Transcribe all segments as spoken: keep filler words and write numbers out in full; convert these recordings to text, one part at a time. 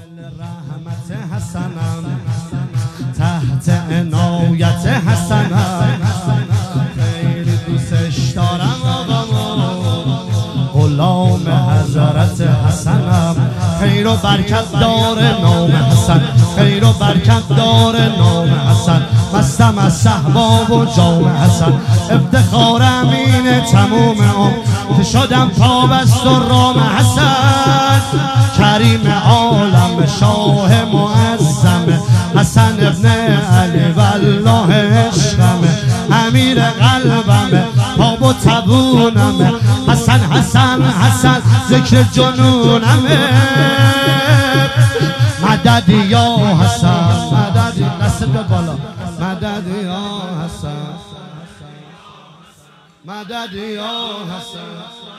رحمت حسنم تحت عنایت حسنم خیلی دوستش دارم آقامو غلام حضرت حسنم خیر و برکت داره نام حسن خیر و برکت داره نام حسن مستم از صحبا و جام حسن افتخارم اینه تموم عمر که شدم پابست و رام حسن کریم عالم شاه معظم حسن ابن علی والله عشقم امیر قلبم پاب و تبونم حسن حسن حسن ذکر جنونم مدد یا حسن مدد دست به بالا مدد یا حسن مدد یا حسن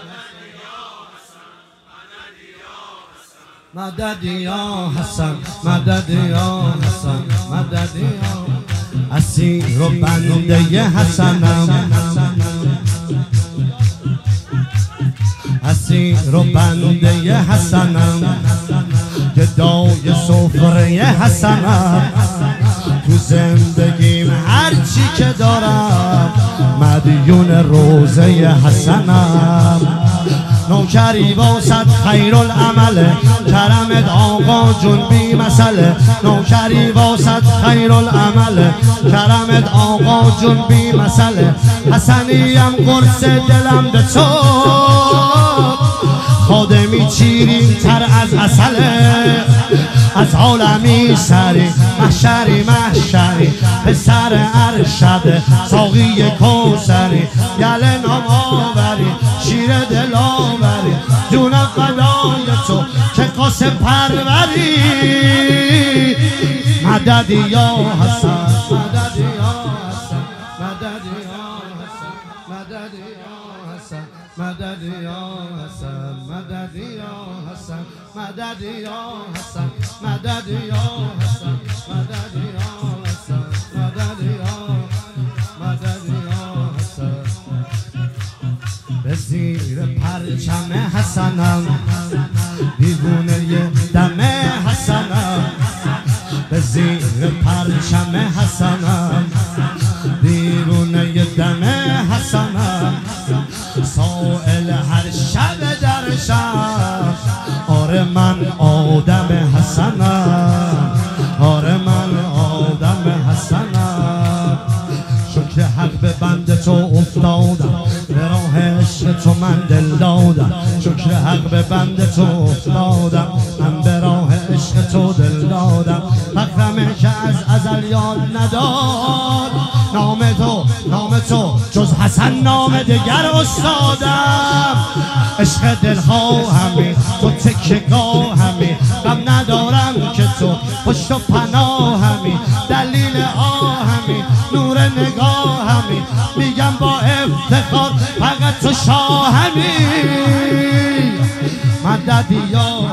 مدد یا حسن مدد یا حسن مدد یا اسیر و بنده حسنم اسیر و بنده حسنم گدای سفره حسنم تو زندگیم هرچی که دارم مدیون روزه حسنم نوکری واسد خیر العمل کرمت آقا جون بی مسئله نوکری واسد خیر العمل کرمت آقا جون بی مسئله حسنیم قرص دلم به تو خادمی چیرین تر از عسله از عالمی سری محشری محشری پسر ارشد ساقی کوثری گله نام آوری شیر دل آوری جونم فدای تو که قاسم پروری مدد یا حسن مدد یا حسن مدد یا حسن مدد یا حسن مدد یا حسن مدد یا حسن مدد یا حسن مدد یا حسن مدد یا حسن مدد یا مدد یا حسن به زیر پرچم حسنم دیوونه دم حسنم به زیر پرچم حسنم دیوونه دم حسنم سائل هر شب در شب آره من آدم حسنم آره من آدم حسنم شکر حق به بند تو افتادم به راه عشق تو من دل دادم شکر حق به بند تو افتادم من به راه عشق تو دل دادم فقرمه که از ازل یاد نداد نام تو نام تو جز حسن نام دگر استادم عشق دلخواهمی تو تکیه‌گاهمی غم ندارم که تو پشت و پناهمی دلیل آهمی نور نگاهمی میگم با افتخار فقط تو شاهمی مدد یا